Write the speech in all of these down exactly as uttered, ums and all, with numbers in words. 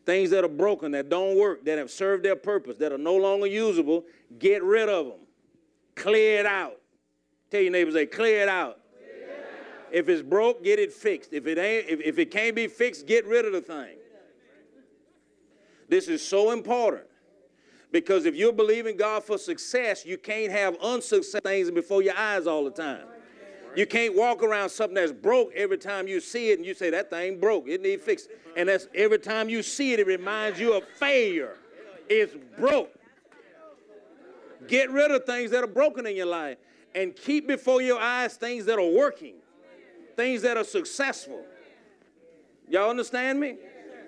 Things that are broken, that don't work, that have served their purpose, that are no longer usable, get rid of them. Clear it out. Tell your neighbors, say, clear it out. Clear it out. If it's broke, get it fixed. If it ain't, if, if it can't be fixed, get rid of the thing. This is so important because if you're believing God for success, you can't have unsuccessful things before your eyes all the time. You can't walk around something that's broke every time you see it and you say, that thing broke, it needs fixed. And that's every time you see it, it reminds you of failure. It's broke. Get rid of things that are broken in your life and keep before your eyes things that are working, things that are successful. Y'all understand me?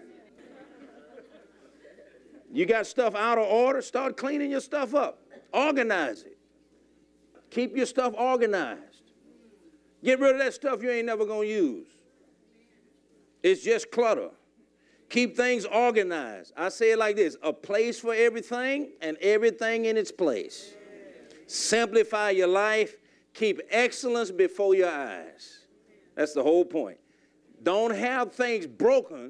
You got stuff out of order, start cleaning your stuff up. Organize it. Keep your stuff organized. Get rid of that stuff you ain't never going to use. It's just clutter. Keep things organized. I say it like this, a place for everything and everything in its place. Simplify your life. Keep excellence before your eyes. That's the whole point. Don't have things broken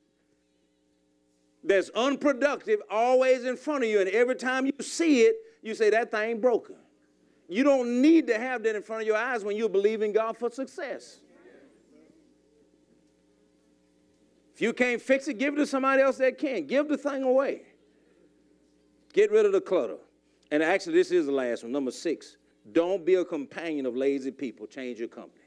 that's unproductive always in front of you, and every time you see it, you say, that thing broken. You don't need to have that in front of your eyes when you believe in God for success. If you can't fix it, give it to somebody else that can. Give the thing away. Get rid of the clutter. And actually, this is the last one, number six. Don't be a companion of lazy people. Change your company.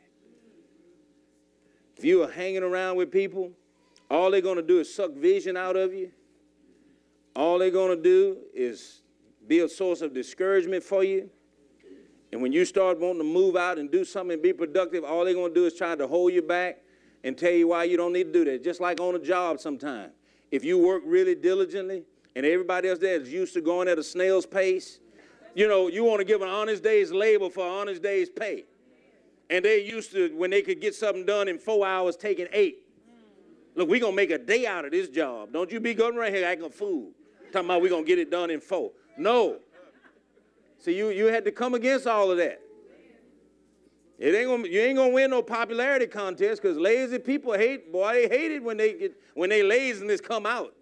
If you are hanging around with people, all they're going to do is suck vision out of you. All they're going to do is be a source of discouragement for you. And when you start wanting to move out and do something and be productive, all they're going to do is try to hold you back and tell you why you don't need to do that. Just like on a job sometimes. If you work really diligently and everybody else there is used to going at a snail's pace, you know, you want to give an honest day's labor for an honest day's pay. And they used to, when they could get something done in four hours, taking eight. Look, we're going to make a day out of this job. Don't you be going right here acting a fool. Talking about we're going to get it done in four. No. See, you, you had to come against all of that. It ain't gonna, you ain't going to win no popularity contest because lazy people hate, boy, they hate it when they get, when they laziness come out.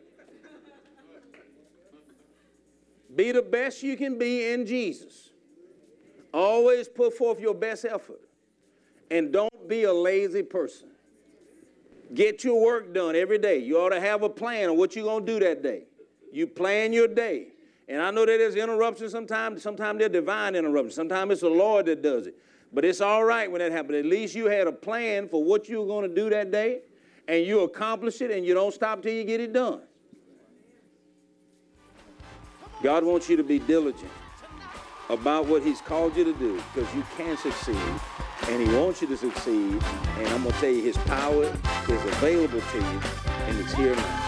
Be the best you can be in Jesus. Always put forth your best effort. And don't be a lazy person. Get your work done every day. You ought to have a plan of what you're going to do that day. You plan your day. And I know that there's interruptions sometimes. Sometimes they're divine interruptions. Sometimes it's the Lord that does it. But it's all right when that happens. At least you had a plan for what you were going to do that day, and you accomplish it, and you don't stop till you get it done. God wants you to be diligent about what he's called you to do because you can succeed, and he wants you to succeed. And I'm going to tell you, his power is available to you, and it's here now.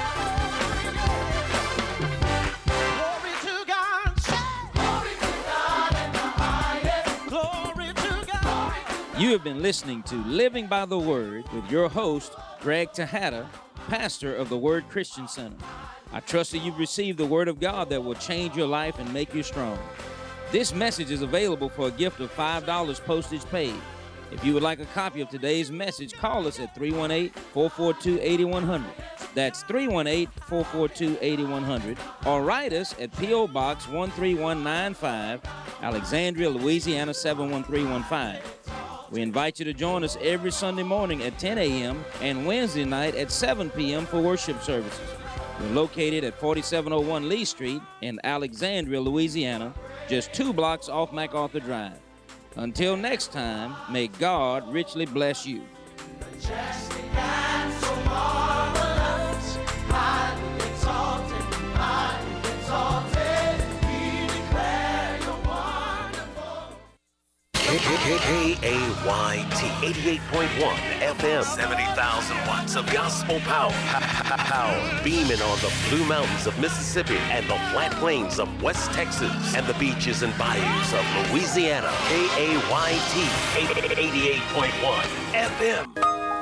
You have been listening to Living by the Word with your host, Greg Tejada, pastor of the Word Christian Center. I trust that you've received the Word of God that will change your life and make you strong. This message is available for a gift of five dollars postage paid. If you would like a copy of today's message, call us at three one eight, four four two, eight one zero zero. That's three one eight, four four two, eight one zero zero. Or write us at P O Box one three one nine five, Alexandria, Louisiana seven one three one five. We invite you to join us every Sunday morning at ten a.m. and Wednesday night at seven p.m. for worship services. We're located at forty-seven oh one Lee Street in Alexandria, Louisiana, just two blocks off MacArthur Drive. Until next time, may God richly bless you. Majestic and so marvelous, highly exalted, highly exalted, we declare you're wonderful. K A Y T, eighty-eight point one F M, seventy thousand watts of gospel power. Power beaming on the Blue Mountains of Mississippi and the flat plains of West Texas and the beaches and bayous of Louisiana. K A Y T, eighty-eight point one F M.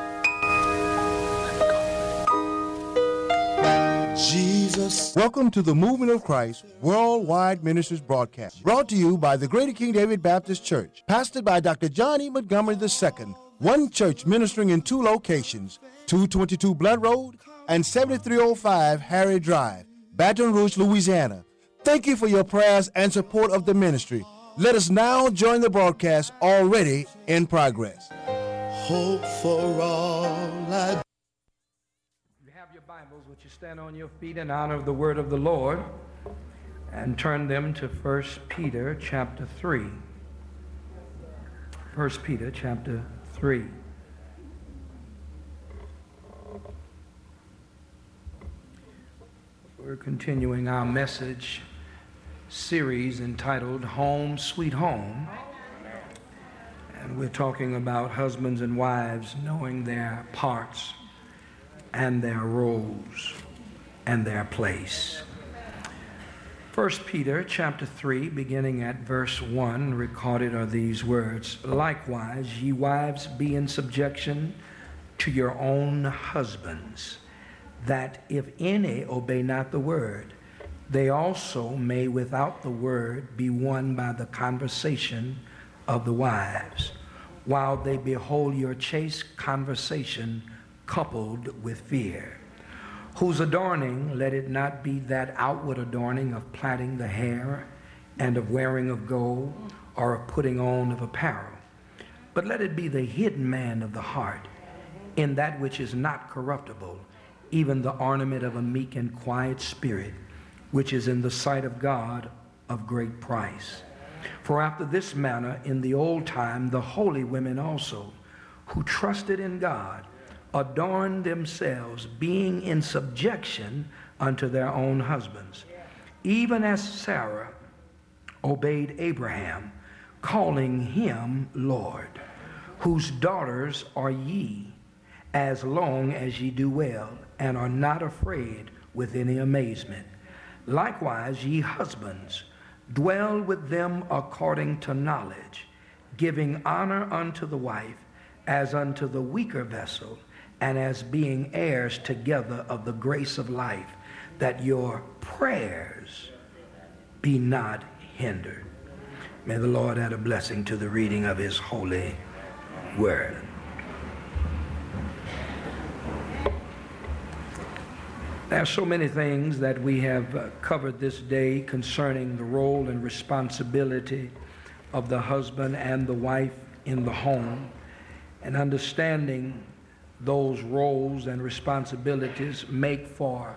Jesus. Welcome to the Movement of Christ Worldwide Ministries broadcast, brought to you by the Greater King David Baptist Church, pastored by Doctor John E. Montgomery the Second, one church ministering in two locations, two twenty-two Blood Road and seventy-three oh five Harry Drive, Baton Rouge, Louisiana. Thank you for your prayers and support of the ministry. Let us now join the broadcast already in progress. Hope for all I... You have your Bibles. Would you stand on your feet in honor of the word of the Lord and turn them to First Peter chapter three. First Peter chapter three. We're continuing our message series entitled Home Sweet Home. And we're talking about husbands and wives knowing their parts and their roles and their place. First Peter chapter three, beginning at verse one, recorded are these words: Likewise, ye wives, be in subjection to your own husbands, that if any obey not the word, they also may without the word be won by the conversation of the wives, while they behold your chaste conversation coupled with fear, whose adorning let it not be that outward adorning of plaiting the hair and of wearing of gold or of putting on of apparel, but let it be the hidden man of the heart, in that which is not corruptible, even the ornament of a meek and quiet spirit, which is in the sight of God of great price. For after this manner in the old time the holy women also, who trusted in God, adorned themselves, being in subjection unto their own husbands, even as Sarah obeyed Abraham, calling him Lord, whose daughters are ye, as long as ye do well, and are not afraid with any amazement. Likewise, ye husbands, dwell with them according to knowledge, giving honor unto the wife as unto the weaker vessel, and as being heirs together of the grace of life, that your prayers be not hindered. May the Lord add a blessing to the reading of his holy word. There are so many things that we have uh, covered this day concerning the role and responsibility of the husband and the wife in the home, and understanding those roles and responsibilities make for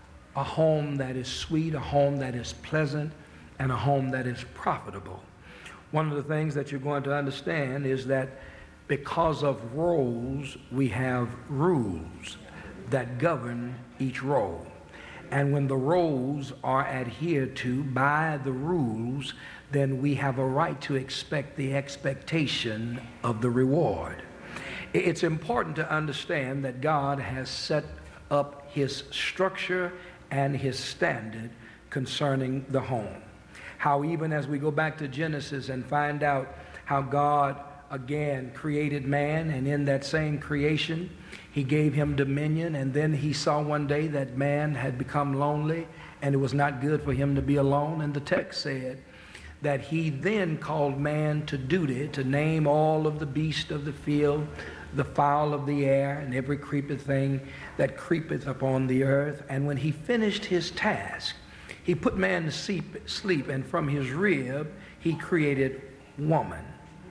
a home that is sweet, a home that is pleasant, and a home that is profitable. One of the things that you're going to understand is that because of roles, we have rules that govern each role. And when the roles are adhered to by the rules, then we have a right to expect the expectation of the reward. It's important to understand that God has set up his structure and his standard concerning the home. How even as we go back to Genesis and find out how God again created man, and in that same creation he gave him dominion, and then he saw one day that man had become lonely and it was not good for him to be alone, and the text said that he then called man to duty to name all of the beasts of the field, the fowl of the air, and every creeping thing that creepeth upon the earth. And when he finished his task, he put man to sleep, sleep and from his rib he created woman.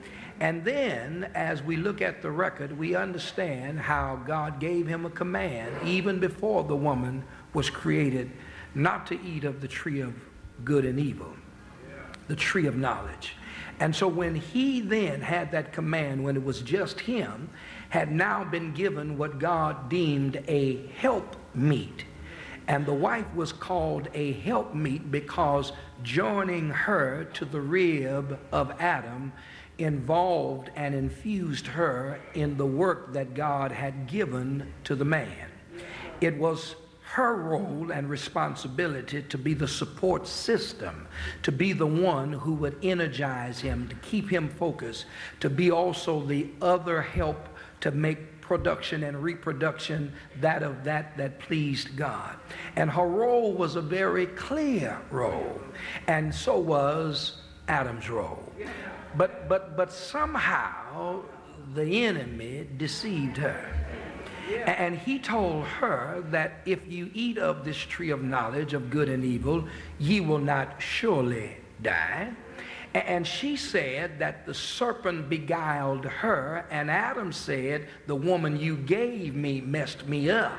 And then, as we look at the record, we understand how God gave him a command, even before the woman was created, not to eat of the tree of good and evil, the tree of knowledge. And so when he then had that command, when it was just him, had now been given what God deemed a helpmeet. And the wife was called a helpmeet because joining her to the rib of Adam involved and infused her in the work that God had given to the man. It was her role and responsibility to be the support system, to be the one who would energize him, to keep him focused, to be also the other help to make production and reproduction that of that that pleased God. And her role was a very clear role, and so was Adam's role. But but but somehow the enemy deceived her. And he told her that if you eat of this tree of knowledge of good and evil, ye will not surely die. And she said that the serpent beguiled her, and Adam said, the woman you gave me messed me up.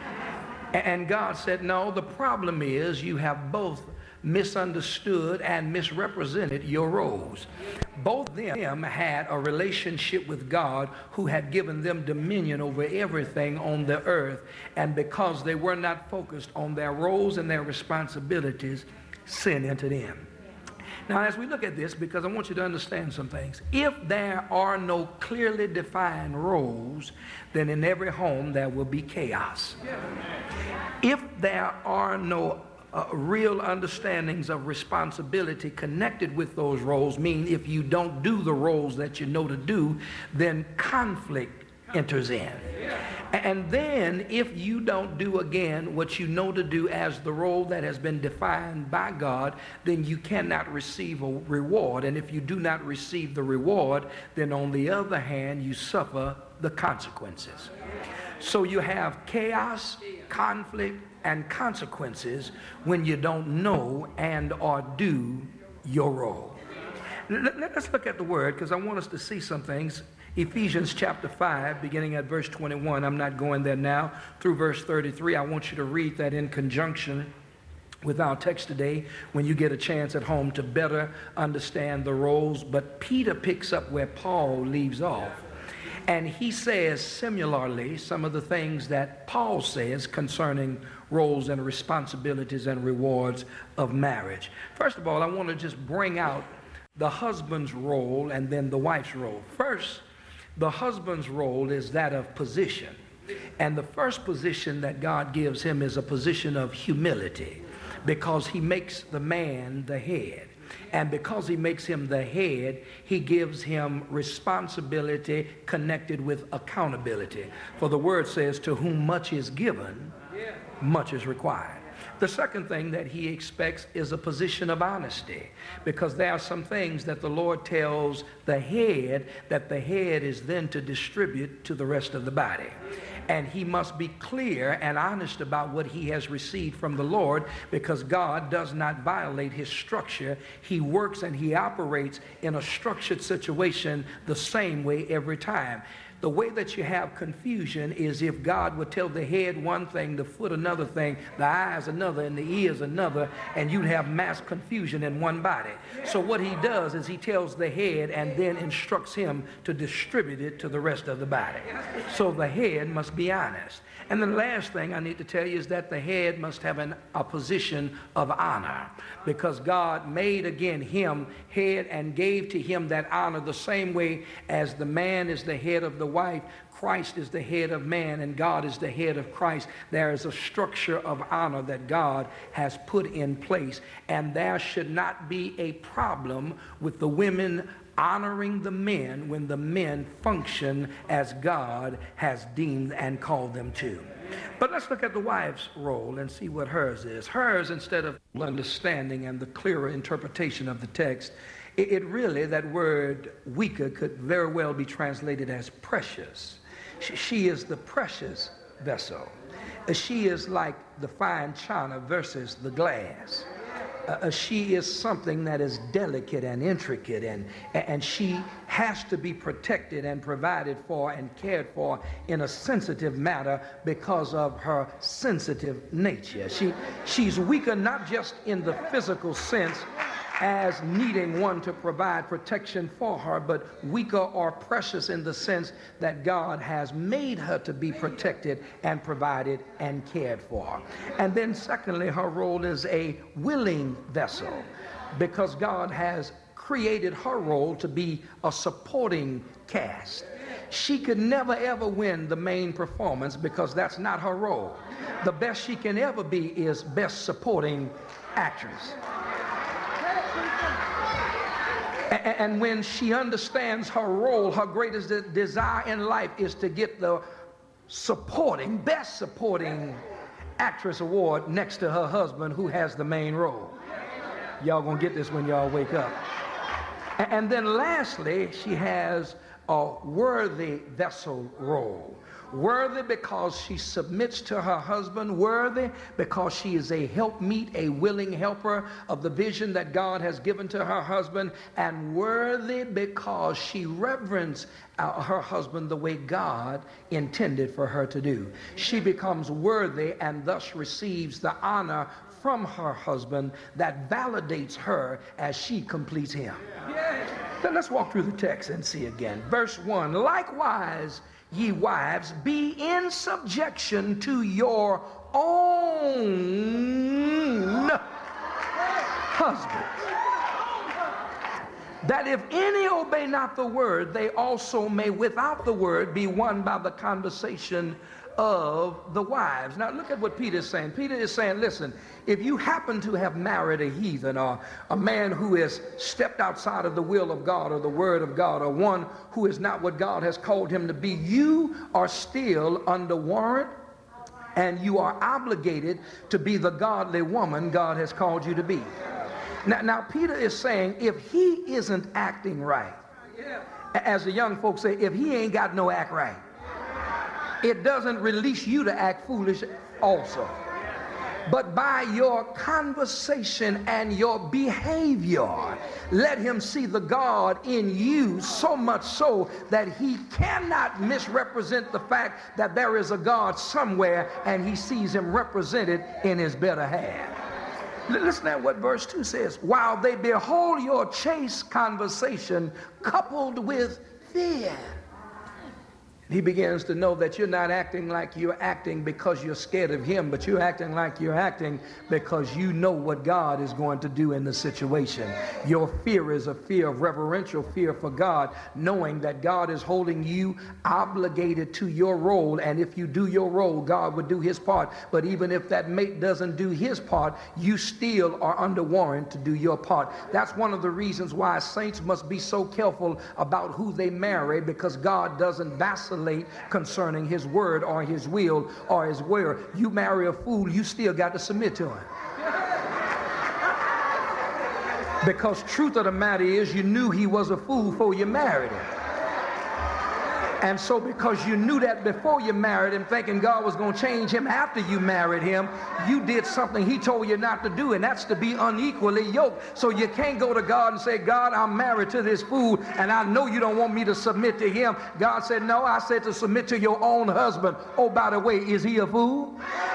And God said, no, the problem is you have both misunderstood and misrepresented your roles. Both of them had a relationship with God who had given them dominion over everything on the earth, and because they were not focused on their roles and their responsibilities, sin entered in. Now, as we look at this, because I want you to understand some things, if there are no clearly defined roles, then in every home there will be chaos. If there are no uh, real understandings of responsibility connected with those roles, meaning if you don't do the roles that you know to do, then conflict enters in. And then if you don't do again what you know to do as the role that has been defined by God, then you cannot receive a reward. And if you do not receive the reward, then on the other hand, you suffer the consequences. So you have chaos, conflict, and consequences when you don't know and or do your role. Let's look at the word, because I want us to see some things. Ephesians chapter five, beginning at verse twenty-one. I'm not going there now. Through verse thirty-three, I want you to read that in conjunction with our text today when you get a chance at home to better understand the roles. But Peter picks up where Paul leaves off. And he says similarly some of the things that Paul says concerning roles and responsibilities and rewards of marriage. First of all, I want to just bring out the husband's role and then the wife's role. First, the husband's role is that of position. And the first position that God gives him is a position of humility, because he makes the man the head. And because he makes him the head, he gives him responsibility connected with accountability. For the word says, to whom much is given, much is required. The second thing that he expects is a position of honesty, because there are some things that the Lord tells the head that the head is then to distribute to the rest of the body. And he must be clear and honest about what he has received from the Lord, because God does not violate his structure. He works and he operates in a structured situation the same way every time. The way that you have confusion is if God would tell the head one thing, the foot another thing, the eyes another, and the ears another, and you'd have mass confusion in one body. So what he does is he tells the head and then instructs him to distribute it to the rest of the body. So the head must be honest. And the last thing I need to tell you is that the head must have an, a position of honor, because God made again him head and gave to him that honor the same way as the man is the head of the wife. Christ is the head of man and God is the head of Christ. There is a structure of honor that God has put in place, and there should not be a problem with the women honoring the men when the men function as God has deemed and called them to. But let's look at the wife's role and see what hers is. Hers, instead of understanding and the clearer interpretation of the text, it, it really, that word weaker could very well be translated as precious. She, she is the precious vessel. She is like the fine china versus the glass. Uh, she is something that is delicate and intricate, and, and she has to be protected and provided for and cared for in a sensitive manner because of her sensitive nature. She, she's weaker not just in the physical sense as needing one to provide protection for her, but weaker or precious in the sense that God has made her to be protected and provided and cared for. And then secondly, her role is a willing vessel, because God has created her role to be a supporting cast. She could never ever win the main performance because that's not her role. The best she can ever be is best supporting actress. And when she understands her role, her greatest desire in life is to get the supporting, best supporting actress award next to her husband, who has the main role. Y'all gonna get this when y'all wake up. And then lastly, she has a worthy vessel role. Worthy because she submits to her husband. Worthy because she is a helpmeet, a willing helper of the vision that God has given to her husband. And worthy because she reverence uh, her husband the way God intended for her to do. She becomes worthy and thus receives the honor from her husband that validates her as she completes him. Then let's walk through the text and see again. Verse one, likewise, ye wives, be in subjection to your own husbands, that if any obey not the word, they also may without the word be won by the conversation of the wives. Now look at what Peter is saying. Peter is saying, listen, if you happen to have married a heathen or a man who has stepped outside of the will of God or the word of God, or one who is not what God has called him to be, you are still under warrant and you are obligated to be the godly woman God has called you to be. Now, now Peter is saying, if he isn't acting right, as the young folks say, if he ain't got no act right, it doesn't release you to act foolish also. But by your conversation and your behavior, let him see the God in you, so much so that he cannot misrepresent the fact that there is a God somewhere and he sees him represented in his better half. Listen at what verse two says. While they behold your chaste conversation coupled with fear. He begins to know that you're not acting like you're acting because you're scared of him, but you're acting like you're acting because you know what God is going to do in the situation. Your fear is a fear of reverential fear for God, knowing that God is holding you obligated to your role, and if you do your role, God would do his part. But even if that mate doesn't do his part, you still are under warrant to do your part. That's one of the reasons why saints must be so careful about who they marry, because God doesn't vacillate concerning his word or his will or his word. You marry a fool, you still got to submit to him. Because truth of the matter is, you knew he was a fool before you married him. And so because you knew that before you married him, thinking God was going to change him after you married him, you did something he told you not to do, and that's to be unequally yoked. So you can't go to God and say, God, I'm married to this fool, and I know you don't want me to submit to him. God said, no, I said to submit to your own husband. Oh, by the way, is he a fool?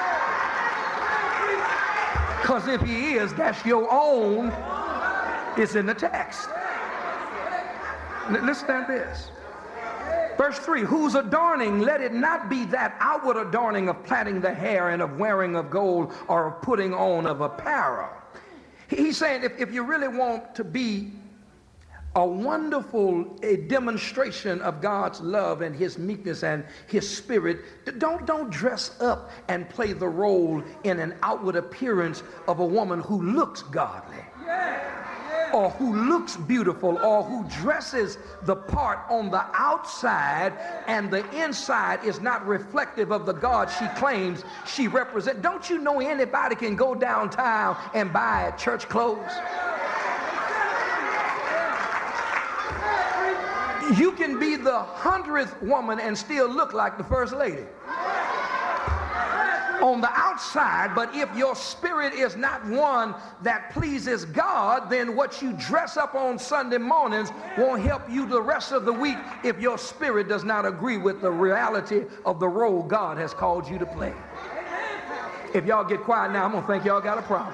Because if he is, that's your own. It's in the text. Listen at this. Verse three, whose adorning, let it not be that outward adorning of plaiting the hair and of wearing of gold or of putting on of apparel. He's saying if, if you really want to be a wonderful a demonstration of God's love and his meekness and his spirit, don't, don't dress up and play the role in an outward appearance of a woman who looks godly. Or who looks beautiful, or who dresses the part on the outside and the inside is not reflective of the God she claims she represents. Don't you know anybody can go downtown and buy church clothes? You can be the hundredth woman and still look like the first lady on the outside, but if your spirit is not one that pleases God, then what you dress up on Sunday mornings won't help you the rest of the week if your spirit does not agree with the reality of the role God has called you to play. If y'all get quiet now, I'm going to think y'all got a problem.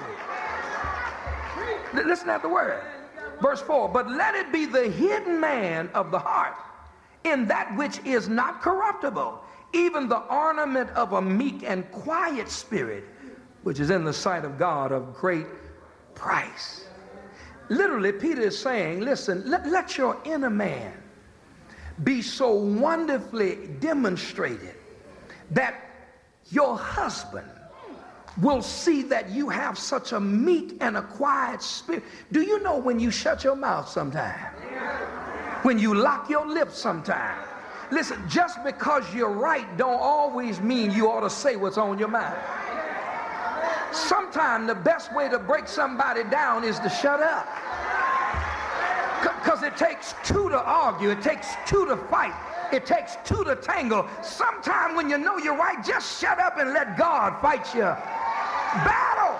Listen at the word. Verse four, but let it be the hidden man of the heart in that which is not corruptible, even the ornament of a meek and quiet spirit, which is in the sight of God of great price. Literally, Peter is saying, listen, let, let your inner man be so wonderfully demonstrated that your husband will see that you have such a meek and a quiet spirit. Do you know when you shut your mouth sometime? When you lock your lips sometime? Listen, just because you're right don't always mean you ought to say what's on your mind. Sometimes the best way to break somebody down is to shut up. Because it takes two to argue. It takes two to fight. It takes two to tangle. Sometime when you know you're right, just shut up and let God fight your battle.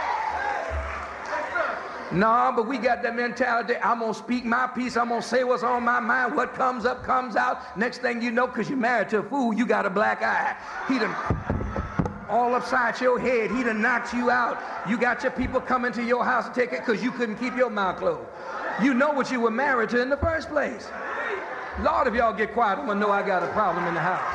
No, but we got that mentality. I'm going to speak my piece. I'm going to say what's on my mind. What comes up, comes out. Next thing you know, because you're married to a fool, you got a black eye. He done all upside your head. He done knocked you out. You got your people coming to your house to take it because you couldn't keep your mouth closed. You know what you were married to in the first place. Lord, if y'all get quiet, I'm going to know I got a problem in the house.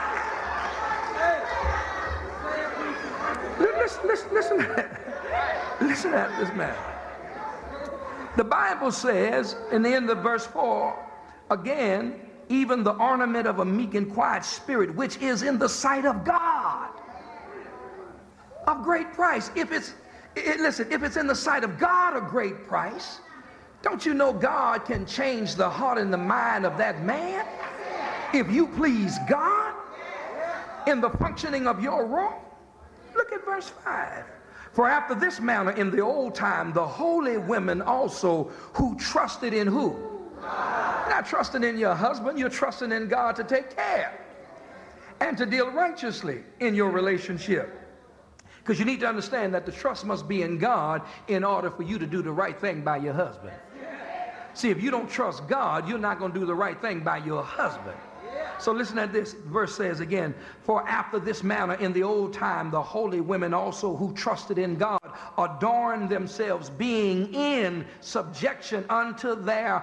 Listen, listen, listen, listen at this man. The Bible says in the end of verse four, again, even the ornament of a meek and quiet spirit, which is in the sight of God, of great price. If it's, it, listen, if it's in the sight of God of great price, don't you know God can change the heart and the mind of that man if you please God in the functioning of your role? Look at verse five. For after this manner in the old time, the holy women also who trusted in who? God. Not trusting in your husband, you're trusting in God to take care and to deal righteously in your relationship. Because you need to understand that the trust must be in God in order for you to do the right thing by your husband. See, if you don't trust God, you're not going to do the right thing by your husband. So listen at this. Verse says again, for after this manner in the old time, the holy women also who trusted in God adorned themselves, being in subjection unto their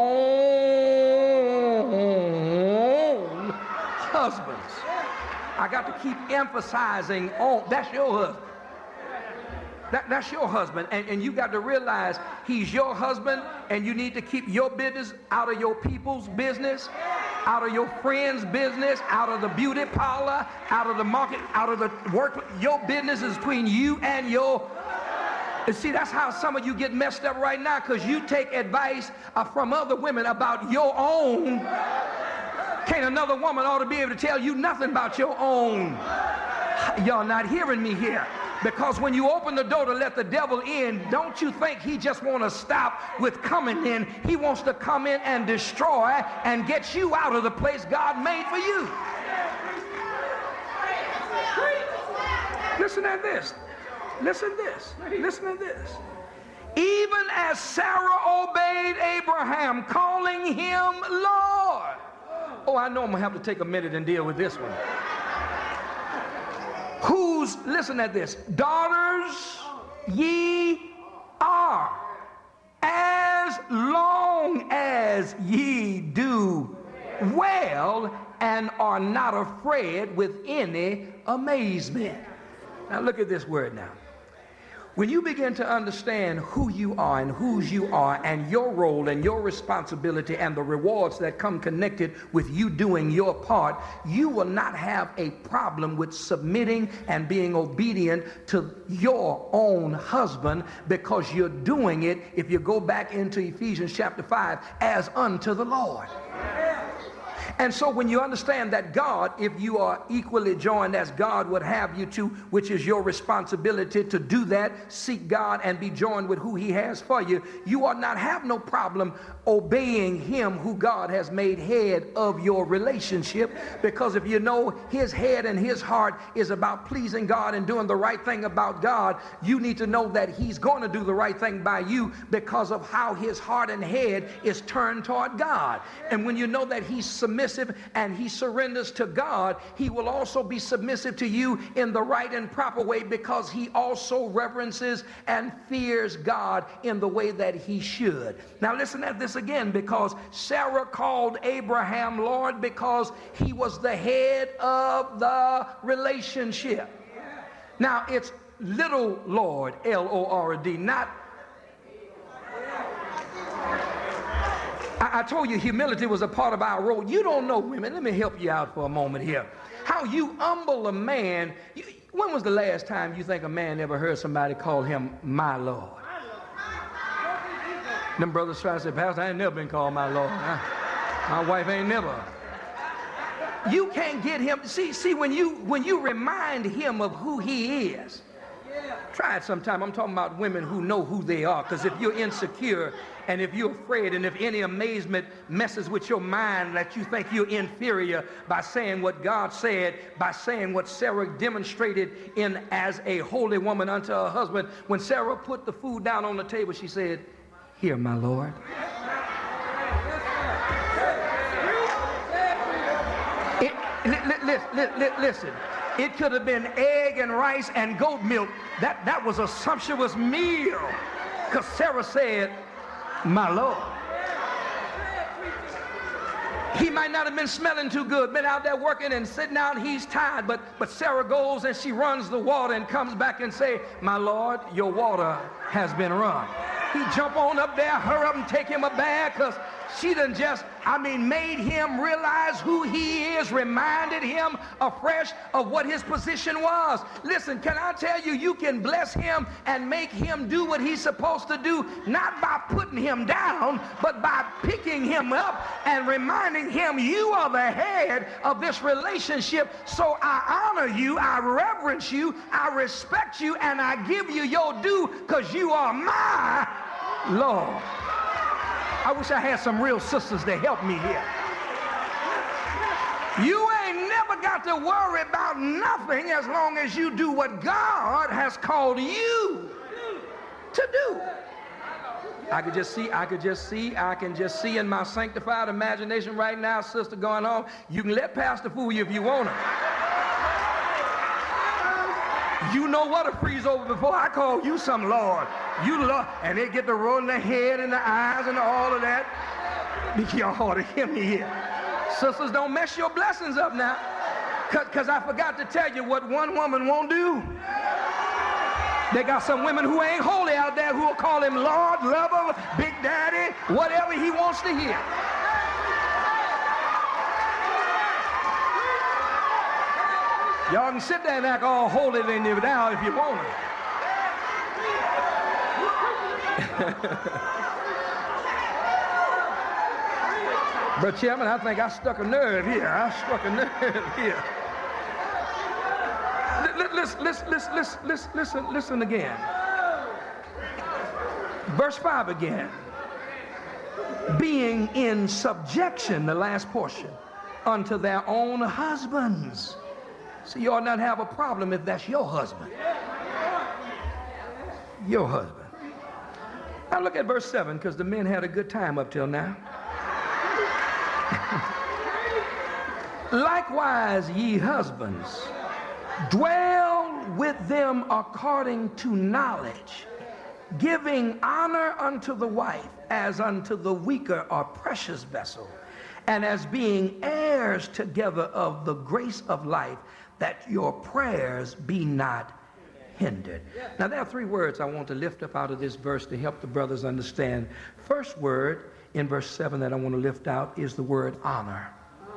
own husbands. I got to keep emphasizing on, that's your husband. That, that's your husband, and, and you got to realize he's your husband, and you need to keep your business out of your people's business, out of your friends' business, out of the beauty parlor, out of the market, out of the work. Your business is between you and your... And see, that's how some of you get messed up right now, because you take advice uh, from other women about your own. Can't another woman ought to be able to tell you nothing about your own. Y'all not hearing me here. Because when you open the door to let the devil in, don't you think he just want to stop with coming in. He wants to come in and destroy and get you out of the place God made for you. Listen at this. Listen to this. Listen to this. Even as Sarah obeyed Abraham, calling him Lord. Oh, I know I'm going to have to take a minute and deal with this one. Whose, listen at this, daughters ye are, as long as ye do well and are not afraid with any amazement. Now look at this word now. When you begin to understand who you are and whose you are and your role and your responsibility and the rewards that come connected with you doing your part, you will not have a problem with submitting and being obedient to your own husband, because you're doing it, if you go back into Ephesians chapter five, as unto the Lord. And so when you understand that God, if you are equally joined as God would have you to, which is your responsibility to do that, seek God and be joined with who he has for you, you ought not have no problem obeying him who God has made head of your relationship. Because if you know his head and his heart is about pleasing God and doing the right thing about God, you need to know that he's going to do the right thing by you because of how his heart and head is turned toward God. And when you know that he's submissive and he surrenders to God, he will also be submissive to you in the right and proper way, because he also reverences and fears God in the way that he should. Now listen at this again, because Sarah called Abraham Lord because he was the head of the relationship. Now it's little Lord, L O R D, not... I told you humility was a part of our role. You don't know, women. Let me help you out for a moment here. How you humble a man. You, when was the last time you think a man ever heard somebody call him my Lord? Them brothers try to say, Pastor, I ain't never been called my Lord. I, my wife ain't never. You can't get him. See, see when you when you remind him of who he is, Try it sometime. I'm talking about women who know who they are, because if you're insecure and if you're afraid and if any amazement messes with your mind that you think you're inferior by saying what God said, by saying what Sarah demonstrated in as a holy woman unto her husband, when Sarah put the food down on the table, she said, "Here, my Lord." It, li, li, li, li, li, listen. It could have been egg and rice and goat milk. That, that was a sumptuous meal. Because Sarah said, "My Lord." He might not have been smelling too good, been out there working and sitting out, he's tired, but, but Sarah goes and she runs the water and comes back and say, "My Lord, your water has been run." He jump on up there, hurry up and take him a bath, because she done just, I mean, made him realize who he is, reminded him afresh of what his position was. Listen, can I tell you, you can bless him and make him do what he's supposed to do, not by putting him down, but by picking him up and reminding him you are the head of this relationship. So I honor you, I reverence you, I respect you, and I give you your due, because you are my Lord. I wish I had some real sisters to help me here. You ain't never got to worry about nothing as long as you do what God has called you to do. I could just see, I could just see, I can just see in my sanctified imagination right now, sister going on, you can let Pastor fool you if you want to. You know what to freeze over before I call you some Lord. You love, and they get to rolling their head and the eyes and all of that. Y'all ought to hear me here. Sisters, don't mess your blessings up now. Because I forgot to tell you what one woman won't do. They got some women who ain't holy out there who will call him Lord, lover, Big Daddy, whatever he wants to hear. Y'all can sit there and act all holy now if you want to. But Chairman, I think I stuck a nerve here. I struck a nerve here. Listen, listen, listen, listen, listen, listen, listen again. Verse five again. Being in subjection, the last portion, unto their own husbands. So you ought not have a problem if that's your husband. Your husband. Now look at verse seven, because the men had a good time up till now. Likewise, ye husbands, dwell with them according to knowledge, giving honor unto the wife as unto the weaker or precious vessel, and as being heirs together of the grace of life, that your prayers be not hindered. Now there are three words I want to lift up out of this verse to help the brothers understand. First word in verse seven that I want to lift out is the word honor.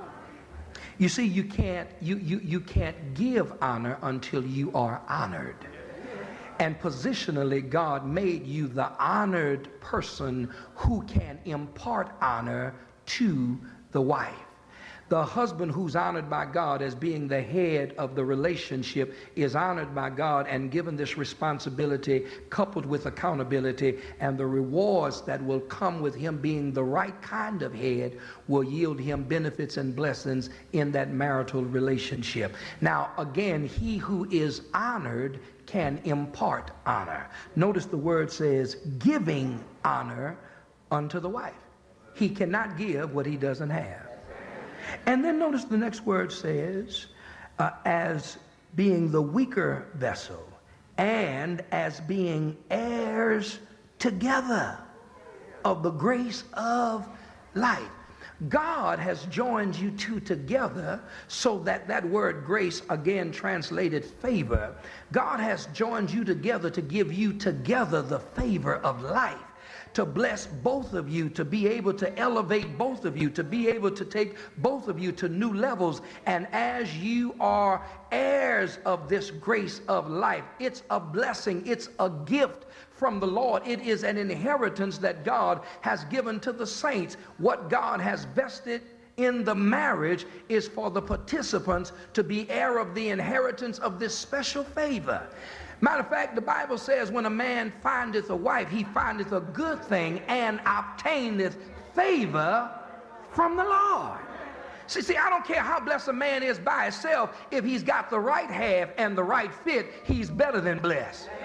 You see, you can't you you you can't give honor until you are honored. And positionally, God made you the honored person who can impart honor to the wife. The husband who's honored by God as being the head of the relationship is honored by God and given this responsibility coupled with accountability, and the rewards that will come with him being the right kind of head will yield him benefits and blessings in that marital relationship. Now, again, he who is honored can impart honor. Notice the word says giving honor unto the wife. He cannot give what he doesn't have. And then notice the next word says, uh, as being the weaker vessel and as being heirs together of the grace of life. God has joined you two together so that that word grace, again translated favor, God has joined you together to give you together the favor of life, to bless both of you, to be able to elevate both of you, to be able to take both of you to new levels. And as you are heirs of this grace of life, it's a blessing, it's a gift from the Lord. It is an inheritance that God has given to the saints. What God has vested in the marriage is for the participants to be heir of the inheritance of this special favor. Matter of fact, the Bible says when a man findeth a wife, he findeth a good thing and obtaineth favor from the Lord. See, see, I don't care how blessed a man is by himself. If he's got the right half and the right fit, he's better than blessed.